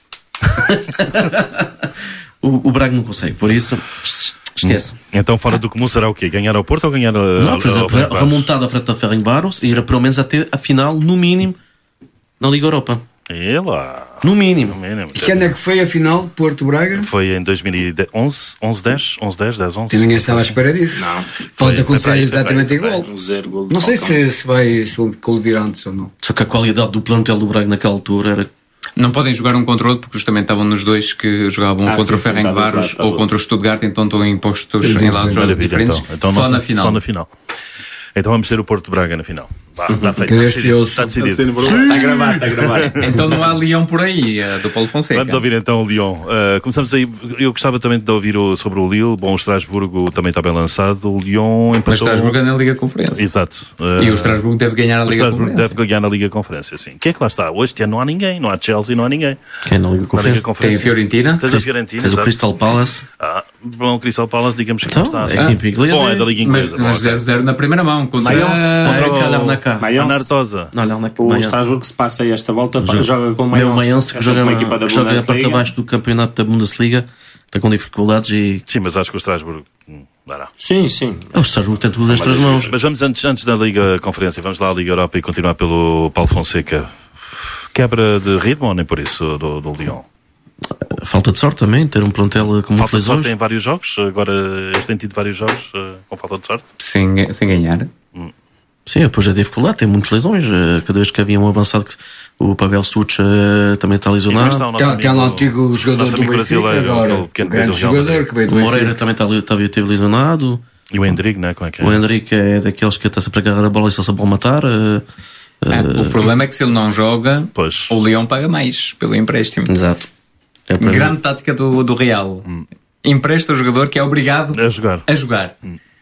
o, o Braga não consegue, por isso esquece. Então, fora do comum será o quê? Ganhar ao Porto ou ganhar a, Não, por exemplo, ao remontada à frente ao Ferencváros e ir pelo menos até a final, no mínimo, na Liga Europa. E lá. No mínimo. No mínimo. E quando é que foi a final Porto-Braga? Foi em dois mil e onze, onze, dez, onze, dez, dez, onze. E ninguém estava à espera disso. Não. Pode Foi- foi acontecer para aí, foi exatamente para aí, foi igual. para Um zero gol de Não sei Falcão. se, se vai se vão colidir antes ou não. Só que a qualidade do plantel do Braga naquela altura era. Não podem jogar um contra o outro porque justamente estavam nos dois que jogavam Ah, contra sim, o sim, Ferencváros está bem, está ou bem. contra o Stuttgart, então estão impostos Sim, em lados sim, jogos Maravilha, diferentes. então. Então só nós- na final. Só na final. Então vamos ser o Porto de Braga na final. Vá, está feito. Que Está este decidido. eu- Está Assim, decidido. Bruno. Está gravado, está gravado. Então não há Leão por aí, a do Paulo Fonseca. Vamos ouvir então o Lyon. Uh, começamos aí. Eu gostava também de ouvir o- sobre o Lille. Bom, o Estrasburgo também está bem lançado. O Lyon empatou. Mas Estrasburgo é na Liga Conferência. Exato. Uh, E o Estrasburgo deve ganhar a o Liga Estrasburgo Conferência. deve ganhar na Liga Conferência, sim. Quem é que lá está? Hoje não há ninguém. Não há Chelsea, não há ninguém. Quem é na Liga Na Liga Conferência? Conferência. Tem a Fiorentina. Tens a Fiorentina. Tens o exato. Crystal Palace. Ah, bom, o Crystal Palace, digamos que Então, não está. é a equipe inglesa. Bom, é da Liga Mas, Inglesa. mas bom, zero zero na primeira mão. Contra Mayence. É, ok. calhar na cá. Mayence. Anartosa. Não, não, não. O Mayence. Estrasburgo que se passa aí esta volta pá, Joga- joga com o Meu Mayence, Mayence que é joga, uma equipa da que joga a parte Bundesliga. abaixo do campeonato da Bundesliga, está com dificuldades e. Sim, mas acho que o Estrasburgo hum, dará. Sim, sim. O Estrasburgo tem tudo nas três mãos. Mas vamos antes, antes da Liga Conferência, vamos lá à Liga Europa e continuar pelo Paulo Fonseca. Quebra de ritmo ou nem por isso do, do Lyon? Falta de sorte também, ter um plantel com muitas Falta de sorte lesões. em vários jogos. Agora eles têm tido vários jogos uh, com falta de sorte. Sem, sem ganhar. Sim, depois a dificuldade, tem muitas lesões. eh, Cada vez que havia um avançado, que o Pavel Such eh, também está E depois lesionado. está o nosso Tem, tem lá o antigo jogador nosso do amigo Benfica, brasileiro, agora, aquele o pequeno que veio grande do Real jogador Madrid. que veio O do Moreira Benfica. também está, ali- estava, esteve lesionado. E o Hendrick, né? Como é que é? O Henrique é daqueles que está sempre a agarrar a bola e só sabe bom matar. eh, Ah, o problema é que se ele não joga, Pois. o Leão paga mais pelo empréstimo. Exato. É para Grande mim. tática do, do Real. Empresta o jogador que é obrigado A jogar. a jogar.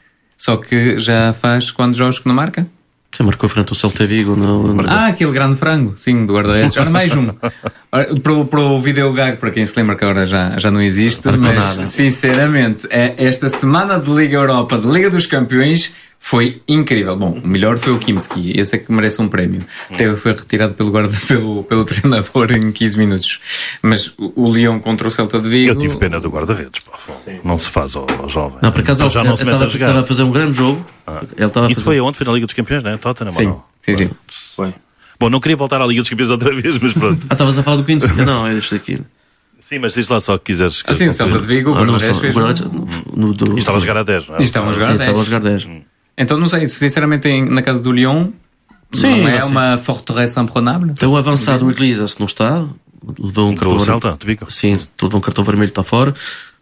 Só que já faz quantos jogos que não marca? Sim, marcou frente ao Celta Vigo. No, no... Ah, aquele grande frango, sim, do guarda-redes. Ora, mais um. Ora, Para o- para o videogag, para quem se lembra que agora já, já não existe, Marcou mas nada. sinceramente, é esta semana de Liga Europa, de Liga dos Campeões, Foi incrível. Bom, o melhor foi o Kimski, esse é que merece um prémio. Até foi retirado pelo, guarda, pelo, pelo treinador em quinze minutos. Mas o, o Lyon contra o Celta de Vigo... Eu tive pena do guarda-redes, pá. Não se faz ao, ao jovem. Não, por acaso já ele não se mete a jogar. estava a fazer um grande jogo. Ah. Ele estava a Isso fazer... foi onde? Foi na Liga dos Campeões, não é? Tottenham, Sim, não? sim, sim. Foi. Bom, não queria voltar à Liga dos Campeões outra vez, mas pronto. Ah, estavas a falar do Quinto? Não, é este aqui. Sim, mas diz lá só que quiseres. Assim, o Celta de Vigo, o Ah, não, Guarda-redes fez... o Guarda-redes, no- do- E estava a jogar a dez, não é? E estavam a jogar a Sim, dez. estava a jogar dez. Então não sei, sinceramente em- na casa do Lyon Sim, não é assim. uma forteresse impregnable. Então o avançado, o Iglesias, não está. Levou um Com cartão o vermelho. Celta, de Vigo. Sim, levou um cartão vermelho, está fora.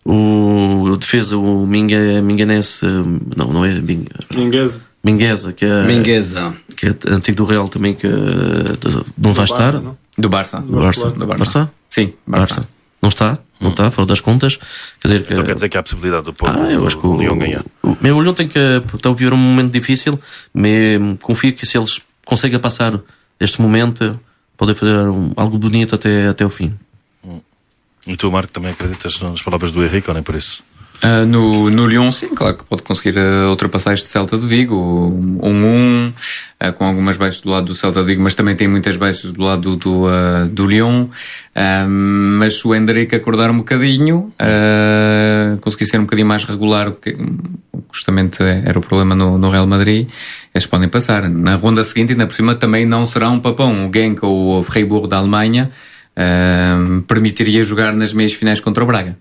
O defesa, o Minga, Minganese, não, não é Minga, Mingueza. Mingueza, que é, Mingueza. que é antigo do Real também, que eh, não vai Barça, estar. não? Do Barça. Do Barça. Do Barça. Barça? Sim, Barça. Barça. Não está, não está, fora das contas. Quer dizer que. Então quer dizer que há a possibilidade do Porto, Ah, eu acho que o o Lyon ganhar. O, meu o Lyon tem que. Está a viver um momento difícil, mas confio que se eles conseguem passar este momento, podem fazer um- algo bonito até, até o fim. E tu, Marco, também acreditas nas palavras do Henrique ou nem por isso? Ah, no, no Lyon, sim, claro que pode conseguir uh, ultrapassar este Celta de Vigo, um um, uh, com algumas baixas do lado do Celta de Vigo, mas também tem muitas baixas do lado do, do, uh, do Lyon. Uh, mas se o Endrick acordar um bocadinho, uh, conseguir ser um bocadinho mais regular, o que justamente era o problema no, no Real Madrid, eles podem passar. Na ronda seguinte, ainda por cima, também não será um papão. O Genk ou o Freiburg da Alemanha uh, permitiria jogar nas meias finais contra o Braga.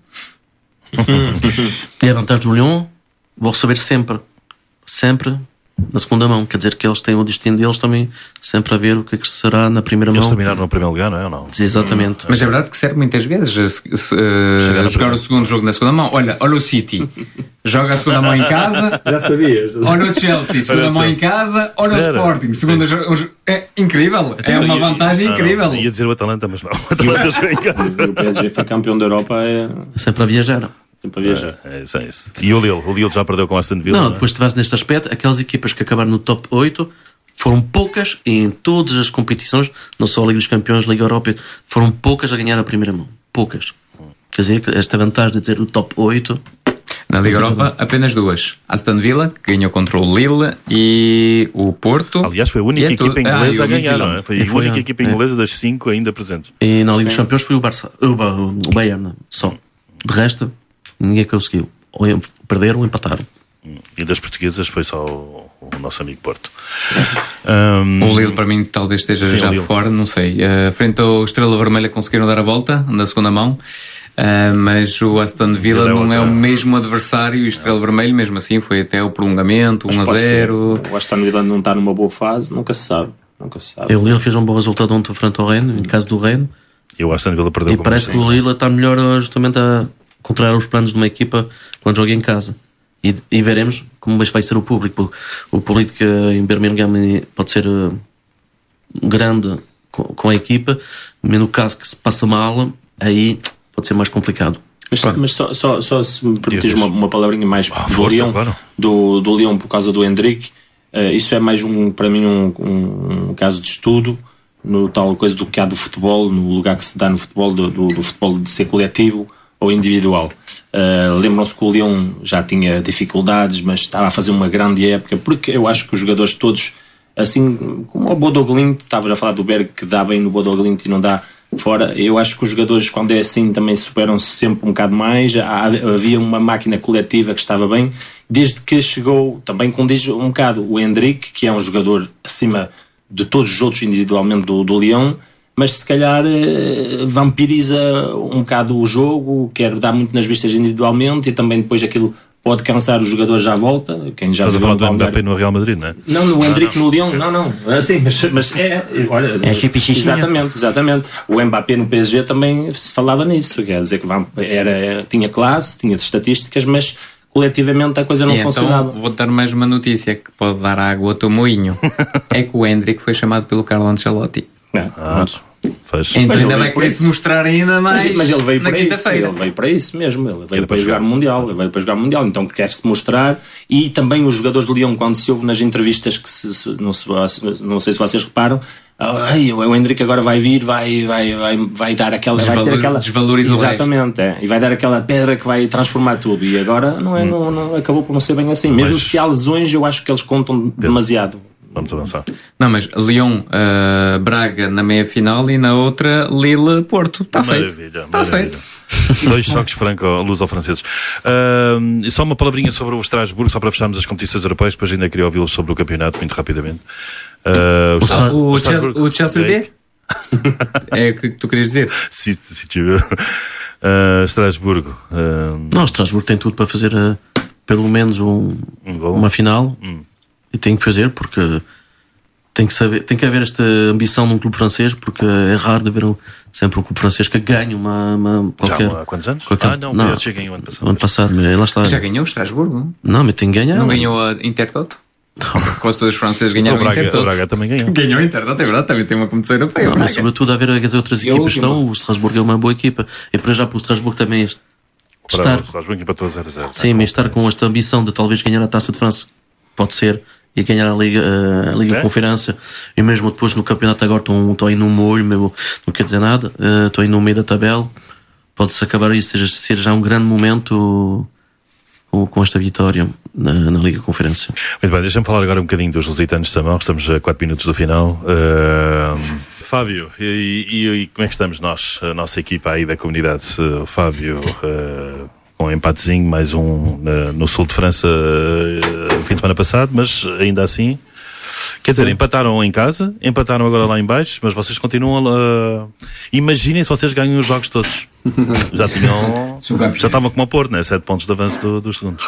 E a vantagem do Lyon, vou receber sempre, sempre na segunda mão. Quer dizer que eles têm o destino deles também, sempre a ver o que é que será na primeira Eles mão. terminaram no primeiro lugar, não é? Ou não? Exatamente. Mas é verdade que serve muitas vezes uh, se- se, uh, jogar primeira. o segundo jogo na segunda mão. Olha, olha o City, joga a segunda mão em casa. Já sabias. Olha o Chelsea, segunda Olha o mão em Chelsea. casa. Olha o Era. Sporting, segunda jo- um jo- é incrível. É uma Ia- vantagem não, não, incrível. Ia dizer o Atalanta, mas não. O Atalanta joga em casa. E o P S G foi campeão da Europa, é Sempre a viajar. sempre a viajar. É isso, é isso. E o Lille? O Lille já perdeu com a Aston Villa, Não, não é? depois tivesse neste aspecto, aquelas equipas que acabaram no top oito foram poucas em todas as competições, não só a Liga dos Campeões, Liga Europa, foram poucas a ganhar a primeira mão. Poucas. Quer dizer, que esta vantagem de dizer o top oito. Na Liga Europa, apenas duas. Aston Villa, que ganhou contra o Lille, e o Porto. Aliás, foi a E única é tudo. equipa Ah, inglesa e a o ganhar, não é? Midtjylland. Foi E a foi, única é. equipa inglesa das cinco ainda presentes. E na Liga dos Sim. Campeões foi o Barça, o, Ba- o Bayern, só. De resto, ninguém conseguiu. Ou em- perderam ou empataram. E das portuguesas foi só o, o nosso amigo Porto. Um, O Lille, para mim, talvez esteja Sim, o já Lille. fora, não sei. Uh, frente ao Estrela Vermelha conseguiram dar a volta na segunda mão, uh, mas o Aston Villa Ele é não é o outra- mesmo adversário. E o Estrela Vermelho, mesmo assim, foi até o prolongamento, Mas um a pode ser. zero. O Aston Villa não está numa boa fase, nunca se sabe. Nunca se sabe. E o Lille fez um bom resultado ontem frente ao Rennes, em caso do Rennes. E o Aston Villa perdeu E com parece que o Lille está melhor uh, justamente a contrariar os planos de uma equipa quando joga em casa. E, e veremos como vai ser o público. O público que em Birmingham pode ser uh, grande com, com a equipa, mas no caso que se passa mal, aí pode ser mais complicado. Mas, mas só, só, só se me permitires Diz. uma, uma palavrinha mais Ah, do, força, Lyon, claro. do, do Lyon por causa do Endrick, uh, isso é mais um, para mim um, um, um caso de estudo no tal coisa do que há do futebol, no lugar que se dá no futebol, do, do, do futebol de ser coletivo ou individual. Uh, lembram-se que o Lyon já tinha dificuldades, mas estava a fazer uma grande época, porque eu acho que os jogadores todos, assim como o Bodo Glimt, estava a falar do Berg que dá bem no Bodo Glimt e não dá fora, eu acho que os jogadores quando é assim também superam-se sempre um bocado mais. Há, havia uma máquina coletiva que estava bem, desde que chegou, também condiz um bocado o Endrick, que é um jogador acima de todos os outros individualmente do, do Lyon, mas se calhar eh, vampiriza um bocado o jogo, quer dar muito nas vistas individualmente e também depois aquilo pode cansar os jogadores à volta. Quem já Estás a viu falar um do balneário- Mbappé no Real Madrid, não é? Não, no Endrick no Lyon, não, não. Assim, mas, mas é, olha, É chipichinha. exatamente, exatamente. O Mbappé no P S G também se falava nisso, quer dizer que Van- era, tinha classe, tinha estatísticas, mas coletivamente a coisa não E funcionava. então vou dar mais uma notícia que pode dar água ao teu moinho. É que o Endrick foi chamado pelo Carlo Ancelotti. É, pronto. Faz. Então Mas ainda ele vai veio por querer se isso. mostrar ainda mais. Mas, mas ele veio na para isso, quinta-feira. ele veio para isso mesmo, ele veio Quer para jogar o Mundial, ele veio para jogar o Mundial, então quer-se mostrar. E também os jogadores de Lyon, quando se ouve nas entrevistas, que se, se, não, se, não sei se vocês reparam, ai, o Henrique agora vai vir, vai, vai, vai, vai dar aquela, vai ser aquela, desvaloriza o exatamente, é, e vai dar aquela pedra que vai transformar tudo. E agora não é, hum. não, não, acabou por não ser bem assim. Mesmo mas, se há lesões, eu acho que eles contam demasiado. Vamos avançar. Não, mas Lyon, uh, Braga na meia-final e na outra Lille, Porto. Está feito. Está feito. Dois choques franco-luso-franceses. Uh, só uma palavrinha sobre o Estrasburgo, só para fecharmos as competições europeias, depois ainda queria ouvi-lo sobre o campeonato, muito rapidamente. Uh, o, ah, o, o, Chelsea, o Chelsea B? É o que tu querias dizer? Sim, sim, uh, Estrasburgo. Uh... Não, Estrasburgo tem tudo para fazer uh, pelo menos um, um uma final. Hum. E tem que fazer porque tem que saber, tem que haver esta ambição num clube francês, porque é raro de haver um, sempre um clube francês que ganhe uma, uma qualquer. Já há quantos anos? Qualquer, ah, não, não. Já ganhou ano passado. Ano passado, mas lá está. Já ganhou o Estrasburgo? Não, mas tem que ganhar. Não ganhou a Intertoto? Quase todos os franceses ganharam o Braga, o Intertoto. O Braga também ganhou. Ganhou o Intertoto, é verdade, também tem uma competição europeia. Não, mas sobretudo a ver as outras e equipas estão, o Estrasburgo é uma boa equipa. E para já para o Estrasburgo também este, estar, Estrasburgo empatou a zero a zero. Sim, mas estar com esta ambição de talvez ganhar a Taça de França, pode ser, e ganhar a Liga, a Liga é? Conferência, e mesmo depois no campeonato agora estão, estão aí no molho, mesmo, não quer dizer nada, uh, estão aí no meio da tabela, pode-se acabar isso, ser, ser já um grande momento com, com esta vitória na, na Liga Conferência. Muito bem, deixa-me falar agora um bocadinho dos lusitanos também, estamos a quatro minutos do final. Uh, Fábio, e, e, e como é que estamos nós, a nossa equipa aí da comunidade? Uh, Fábio, uh, com um empatezinho, mais um uh, no sul de França uh, no fim de semana passado, mas ainda assim, quer dizer, empataram em casa, empataram agora lá em baixo, mas vocês continuam a... Uh, imaginem se vocês ganham os jogos todos. Já tinham... já estavam como a Porto, né? Sete pontos de avanço do, dos segundos.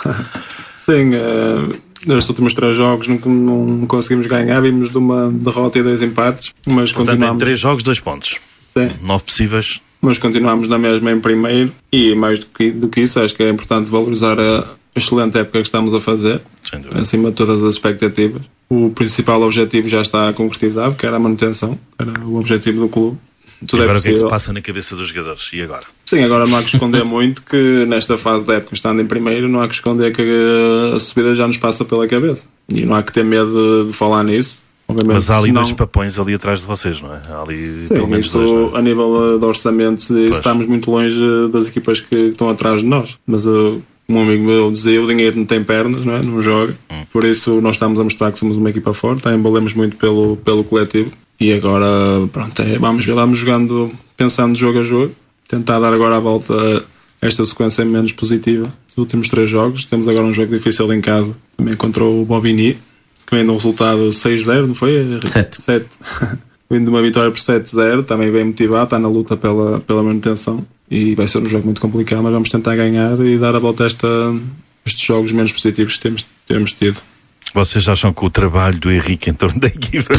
Sim, uh, nestes últimos três jogos não, não conseguimos ganhar, vimos de uma derrota e dois empates, mas portanto, continuamos... em três jogos, dois pontos. Sim. Nove possíveis. Mas continuamos na mesma em primeiro, e mais do que, do que isso, acho que é importante valorizar a excelente época que estamos a fazer, acima de todas as expectativas. O principal objetivo já está concretizado, que era a manutenção, era o objetivo do clube. Tudo e agora é o que é que se passa na cabeça dos jogadores? E agora? Sim, agora não há que esconder muito que nesta fase da época, estando em primeiro, não há que esconder que a subida já nos passa pela cabeça. E não há que ter medo de, de falar nisso. Obviamente, mas há ali senão... dois papões ali atrás de vocês, não é? Há ali Sim, pelo menos isso, dois, não é? A nível de orçamentos, estamos muito longe das equipas que estão atrás de nós. Mas uh, um amigo meu dizia, o dinheiro não tem pernas, não é? Não joga. Hum. Por isso nós estamos a mostrar que somos uma equipa forte, embalamos muito pelo, pelo coletivo. E agora, pronto, é, vamos, vamos jogando, pensando jogo a jogo, tentar dar agora a volta a esta sequência menos positiva dos últimos três jogos. Temos agora um jogo difícil em casa, também contra o Bobigny, que vem de um resultado seis a zero, não foi? sete. sete. Vem de uma vitória por sete a zero, também bem motivado, está na luta pela, pela manutenção, e vai ser um jogo muito complicado, mas vamos tentar ganhar e dar a volta a esta, estes jogos menos positivos que temos, temos tido. Vocês acham que o trabalho do Henrique em torno da equipa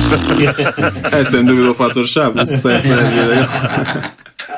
é sem dúvida o fator-chave, o sucesso é a vida.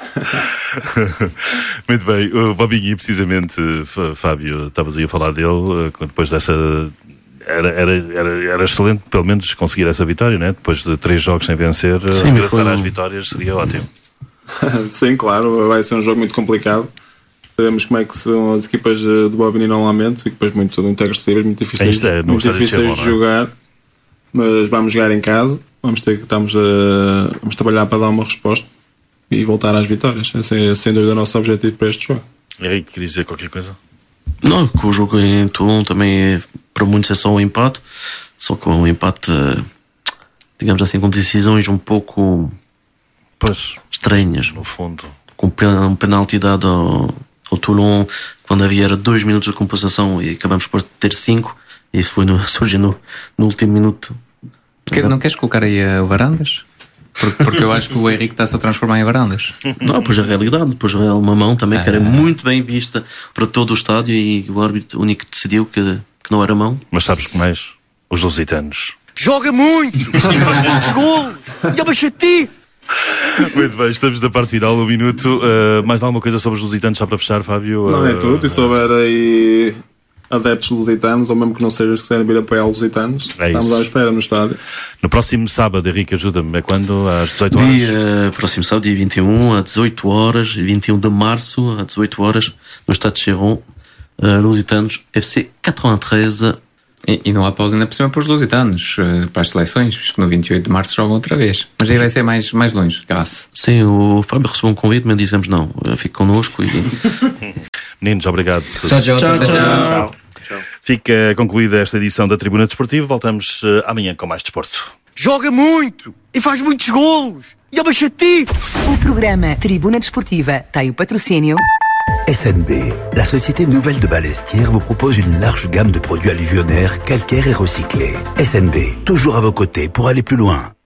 Muito bem, o Bobigny, precisamente, Fábio, estavas aí a falar dele, depois dessa... Era, era, era, era excelente, pelo menos, conseguir essa vitória, né? Depois de três jogos sem vencer, sim, regressar foi... às vitórias seria ótimo. Sim, claro, vai ser um jogo muito complicado. Sabemos como é que são as equipas do Bobigny normalmente, equipas muito, muito agressivas, muito difíceis, é, muito difíceis de, de jogar, mas vamos jogar em casa, vamos ter que estamos a, vamos trabalhar para dar uma resposta e voltar às vitórias. Esse é sem dúvida o nosso objetivo para este jogo. Henrique, querias dizer qualquer coisa? Não, que o jogo em Toulon também é, para muitos é só um empate, só que um empate, digamos assim, com decisões um pouco pois, estranhas, no fundo, com um penalti dado ao, ao Toulon quando havia era dois minutos de compensação e acabamos por ter cinco, e foi no, surgiu no, no último minuto. Que, não queres colocar aí a Varandas? Porque, porque eu acho que o Henrique está-se a transformar em Varandas. Não, pois a realidade, depois é uma mão também ah. que era muito bem vista para todo o estádio, e o árbitro único que decidiu que, que não era mão. Mas sabes que mais? Os lusitanos joga muito e faz muitos golos e é uma chatice. Muito bem, estamos na parte final, um minuto. Uh, mais alguma coisa sobre os lusitanos só para fechar, Fábio? Não, é tudo. E se houver aí adeptos lusitanos, ou mesmo que não sejam os que quiserem vir apoiar os lusitanos, É estamos isso. à espera no estádio. No próximo sábado, Henrique, ajuda-me, é quando? Às dezoito horas? Dia, próximo sábado, dia vinte e um, às dezoito horas, vinte e um de março, às dezoito horas, no estádio de Cheiron, uh, Lusitanos, F C oitenta e três. E, e não há pausa ainda por cima para os lusitanos, uh, para as seleções, visto que no vinte e oito de março jogam outra vez. Mas aí vai ser mais, mais longe, graças. Sim, o Fábio recebeu um convite, mas dizemos não, uh, fique connosco e... Meninos, obrigado. Tchau, tchau. Tchau, tchau. Fica concluída esta edição da Tribuna Desportiva. Voltamos uh, amanhã com mais desporto. Joga muito e faz muitos golos. E é uma chatice. O programa Tribuna Desportiva tem o patrocínio S N B, la société nouvelle de Balestière, vous propose une large gamme de produits alluvionnaires, calcaires et recyclés. S N B, toujours à vos côtés pour aller plus loin.